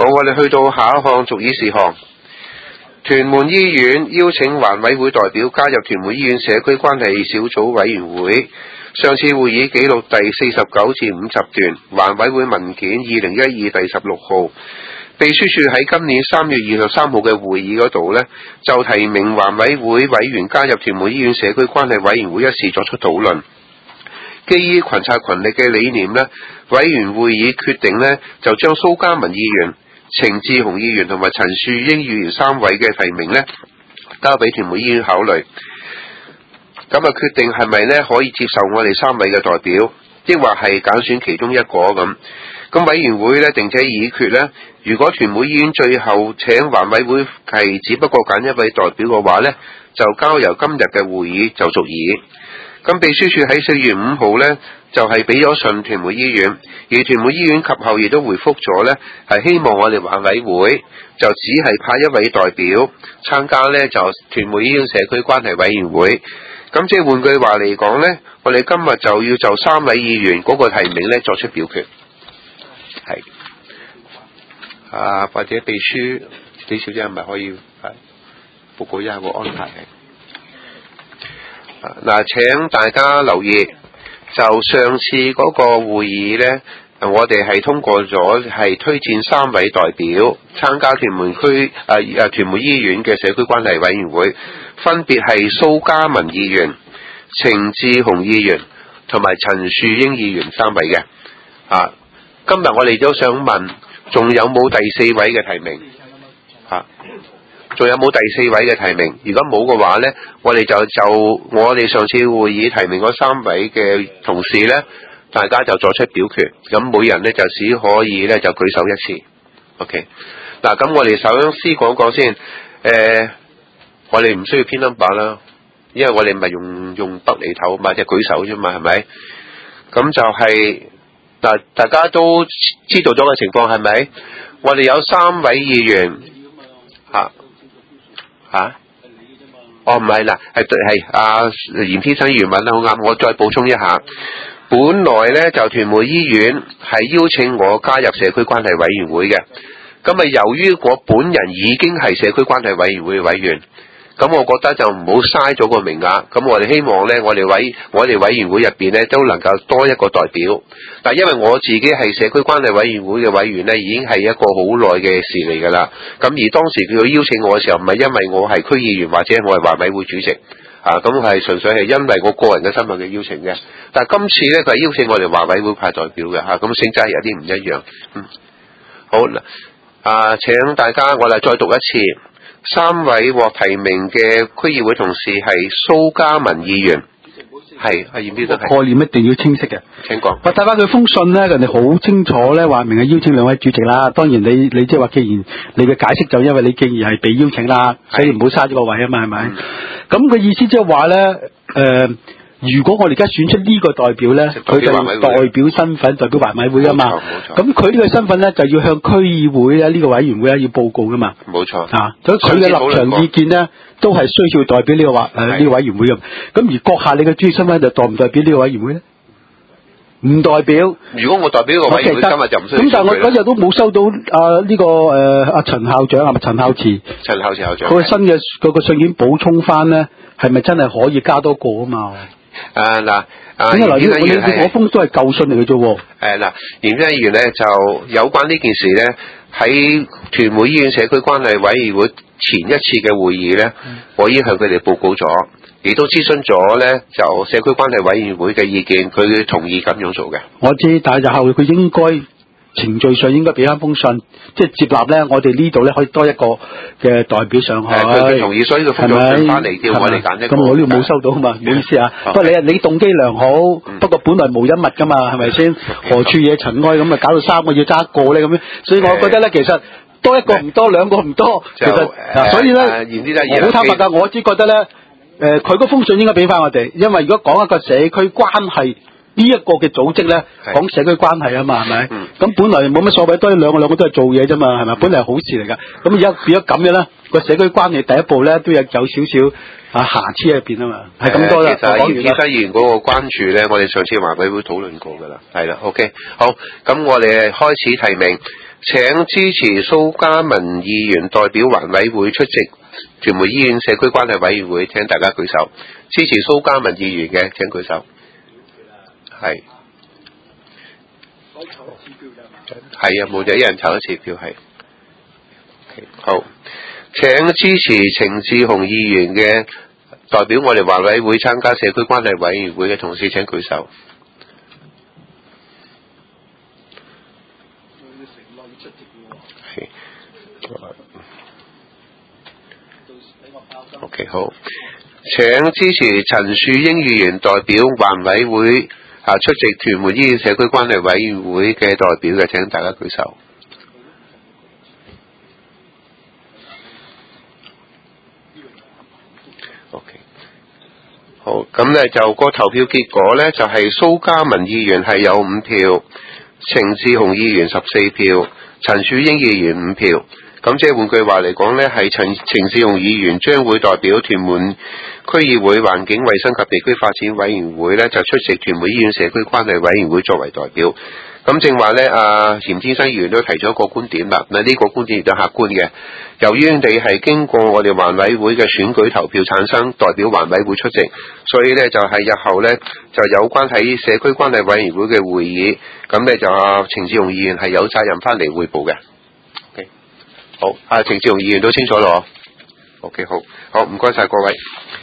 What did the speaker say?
我哋去到下一項逐議事項。屯門醫院邀請環委會代表加入屯門醫院社區關係小組委員會。上次會議記錄第49至50段，環委會文件2012第16號。秘書處喺今年3月23號嘅會議嗰度呢，就提名環委會委員加入屯門醫院社區關係委員會一事作出討論。基於群策群力嘅理念呢，委員會議決定呢，就將蘇嘉文議員、程志雄議員同埋陳樹英議員3位嘅提名呢，交俾屯門醫院考慮。咁啊，決定係咪呢可以接受我哋3位嘅代表，抑或係揀選其中一個咁。咁委員會呢，定且議決呢，如果屯門醫院最後請環委會係只不過揀一位代表嘅話呢，就交由今日嘅會議就續議。咁秘書處喺4月5號呢，就係俾咗信屯門醫院，而屯門醫院及後亦都回覆咗呢，係希望我哋環委會就只係派一位代表參加呢，就屯門醫院社區關係委員會。咁即係換句話嚟講呢，我哋今日就要就3位議員嗰個提名呢作出表決。係或者秘書李小姐係咪可以報告一下個安排？嗱，請大家留意，就上次嗰個會議呢，我哋係通過咗係推薦3位代表參加屯門醫院嘅社區關係委員會，分別係蘇嘉文議員、程志雄議員同埋陳樹英議員3位嘅。今日我哋都想問，仲有冇第4位嘅提名？仲有冇第4位嘅提名？如果冇嘅話呢，我哋就我哋上次會議提名嗰3位嘅同事呢，大家就作出表決。咁每人呢，就只可以呢，就舉手一次。OK。嗱，咁我哋首先講講先。我哋唔需要編 number 啦，因為我哋唔係用筆嚟投嘛，即係舉手啫嘛，係咪？咁就係大家都知道咗嘅情況係咪？我哋有3位議員。唔係啦，係阿嚴天生議員問得好啱，我再補充一下。本來呢，就屯門醫院係邀請我加入社區關係委員會嘅，咁啊由於我本人已經係社區關係委員會嘅委員，咁我覺得就唔好嘥咗個名額。咁我哋希望呢，我哋委員會入邊呢，都能夠多一個代表。但因為我自己係社區關係委員會嘅委員呢，已經係一個好耐嘅事嚟㗎啦。咁而當時佢邀請我嘅時候，唔係因為我係區議員或者我係環委會主席，咁係純粹係因為我個人嘅身份嘅邀請嘅。但係今次呢，佢係邀請我哋環委會派代表嘅咁性質係有啲唔一樣。好啦，請大家我哋再讀一次。3位獲提名嘅區議會同事係蘇嘉文議員，係阿嚴先生。概念一定要清晰嘅。請講。我睇翻佢封信咧，人哋好清楚咧，話明係邀請2位主席啦。當然你即係話，既然你嘅解釋就因為你既然係被邀請啦，所以唔好嘥咗個位啊嘛，係咪？咁嘅意思即係話咧，如果我哋而家選出呢個代表咧，佢就代表身份代表環委會啊嘛。咁佢呢個身份咧就要向區議會咧呢個委員會咧要報告噶嘛。冇錯。所以佢嘅立場意見咧都係需要代表呢個呢個委員會咁。咁而閣下你嘅主要身份就代唔代表呢個委員會咧？唔代表。如果我代表呢個委員會，今日就唔需要。咁但係我嗰日都冇收到呢個阿陳校長係咪陳孝慈？陳孝慈校長。佢新嘅嗰個信件補充翻咧，係咪真係可以加多個啊嘛？我封都係舊信嚟嘅啫喎。嚴先生議員呢，就有關呢件事呢，喺屯門醫院社區關係委員會前一次嘅會議呢，我已經向佢哋報告咗，亦都諮詢咗呢，就社區關係委員會嘅意見，佢同意咁樣做嘅。我知，但係日後佢應該程序上應該俾翻封信，即係接納咧，我哋呢度咧可以多一個嘅代表上去。佢同意，所以佢封咗信翻嚟，叫我哋揀一個。咁我呢度冇收到啊嘛，唔好意思啊。不過你動機良好，不過本來無一物噶嘛，係咪先？何處惹塵埃咁啊？搞到3個要揸1個咧咁樣，所以我覺得咧，其實多一個唔多，2個唔多。其實所以咧，好坦白㗎，我只覺得咧，佢嗰封信應該俾翻我哋，因為如果講一個社區關係。呢一個嘅組織咧，講社區關係啊嘛，係咪？咁本來冇乜所謂，都係兩個都係做嘢啫嘛，係咪？本來係好事嚟㗎。咁而家變咗咁樣咧，個社區關係第一步咧都有少少瑕疵喺入邊啊嘛，係咁多啦。其實嚴先生議員嗰個關注咧，我哋上次環委會討論過㗎啦，係啦 ，OK， 好，咁我哋開始提名。 請支持蘇嘉文議員代表環委會出席屯門醫院社區關係委員會，請大家舉手。支持蘇嘉文議員嘅請舉手。係。係啊，冇就一人投一次票係。好，請支持程志雄議員嘅代表我哋環委會參加社區關係委員會嘅同事請舉手。OK 好，請支持陳樹英議員代表環委會出席屯門醫院社區關係委員會嘅代表嘅，請大家舉手。OK 好，咁咧就個投票結果咧就係蘇嘉文議員係有5票，程志雄議員14票，陳樹英議員5票。咁即係換句話嚟講呢，係程志雄議員將會代表屯門區議會環境衛生及地區發展委員會呢，就出席屯門醫院社區關係委員會作為代表。咁正話呢，嚴天生議員都提咗一個觀點啦。嗱，呢個觀點亦都客觀嘅。由於你係經過我哋環委會嘅選舉投票產生代表環委會出席，所以呢，就係日後呢，就有關喺社區關係委員會嘅會議，咁呢，就程志雄議員係有責任翻嚟匯報嘅。好，程志雄議員都清楚咯。OK，好，唔該晒各位。